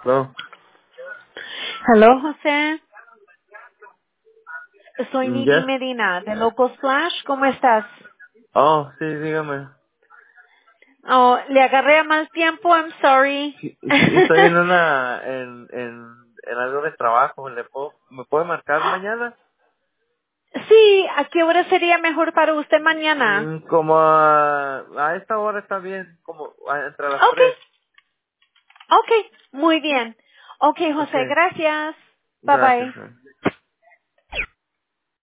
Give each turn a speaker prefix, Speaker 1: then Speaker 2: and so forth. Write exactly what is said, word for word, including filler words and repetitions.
Speaker 1: No.
Speaker 2: Hello, José. Soy
Speaker 1: Mm,
Speaker 2: Nini
Speaker 1: ¿Yes?
Speaker 2: Medina de Loco Splash. ¿Cómo estás?
Speaker 1: Oh, sí, dígame.
Speaker 2: Oh, le agarré a mal tiempo. I'm sorry.
Speaker 1: Sí, sí, estoy en una, en, en, en algo de trabajo. ¿Le puedo, ¿Me puede marcar mañana?
Speaker 2: Sí, ¿a qué hora sería mejor para usted mañana?
Speaker 1: Mm, como a, a esta hora está bien, como a- entre las tres.
Speaker 2: Okay, okay, muy bien. Okay, José,
Speaker 1: Okay,
Speaker 2: gracias. Bye
Speaker 1: gracias.
Speaker 2: bye.
Speaker 1: eh.